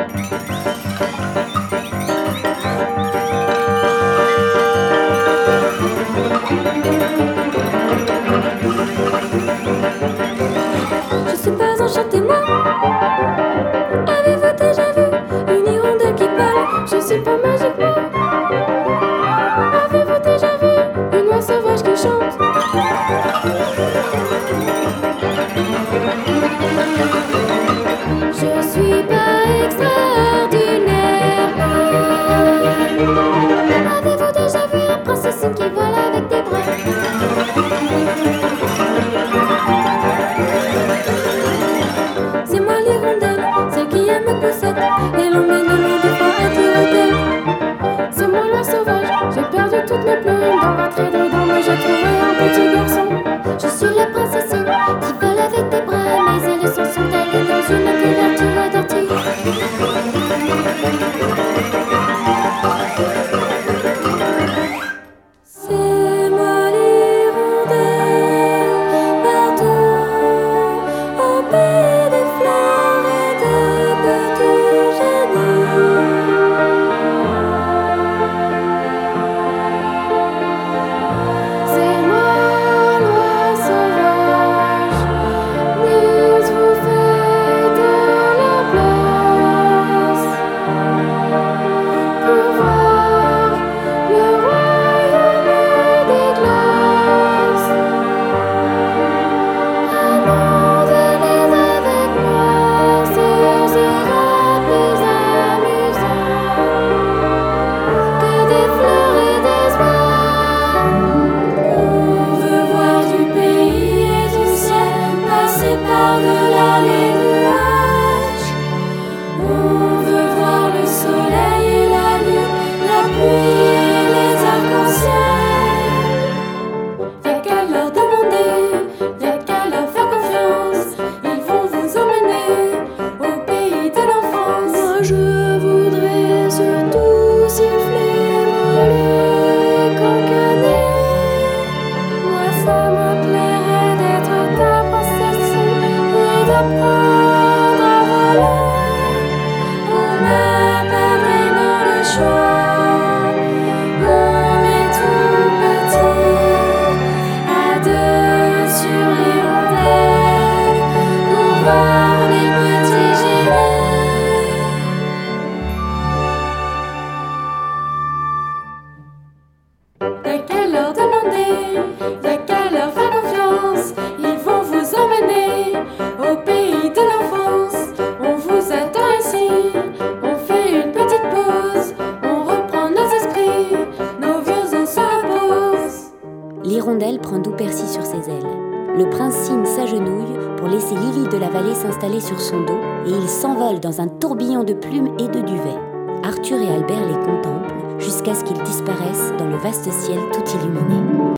Je suis pas enchantée, moi. Avez-vous déjà vu une hirondelle qui parle? Je suis pas magique, moi. Avez-vous déjà vu une oie sauvage qui chante? Je suis pas extraordinaire. Avez-vous déjà vu un princesse qui vole avec des bras? C'est moi l'hirondelle, celle qui aime les poussettes et l'emmène des fois à tire-tête. C'est moi la sauvage, j'ai perdu toutes mes plumes dans votre et dedans, mais j'ai trouvé un petit garçon. Je suis la princesse qui vole avec des bras, mes ailes sont allées dans une couverture d'ortie. C'est moi l'hirondelle, partout au pays des fleurs et des petits génies. C'est moi l'oie sauvage, Nils vous fait de la place pour voir le royaume des glaces. À nous venez avec moi, ce sera plus amusant que des fleurs et des oies. On veut voir du pays et du ciel passer par-delà les nuages. On veut voir le soleil et la lune, la pluie et les arcs-en-ciel. Y'a qu'à leur demander, y'a qu'à leur faire confiance. Ils vont vous emmener au pays de l'enfance. Moi je voudrais surtout siffler, voler, cancaner. Moi ça me plairait d'être ta princesse et d'apprendre à voler. On n'a pas vraiment le choix, on est tout petit, à deux sur l'hirondelle, pour voir les petits génies. Y'a qu'à leur demander, y'a qu'à leur faire confiance. Ils vont vous emmener au pays de l'enfance. On vous attend ici, on fait une petite pause. On reprend nos esprits, nos vieux os se reposent. L'hirondelle prend doux persil sur ses ailes. Le prince cygne s'agenouille pour laisser Lily de la vallée s'installer sur son dos et ils s'envolent dans un tourbillon de plumes et de duvet. Arthur et Albert les contemplent jusqu'à ce qu'ils disparaissent dans le vaste ciel tout illuminé.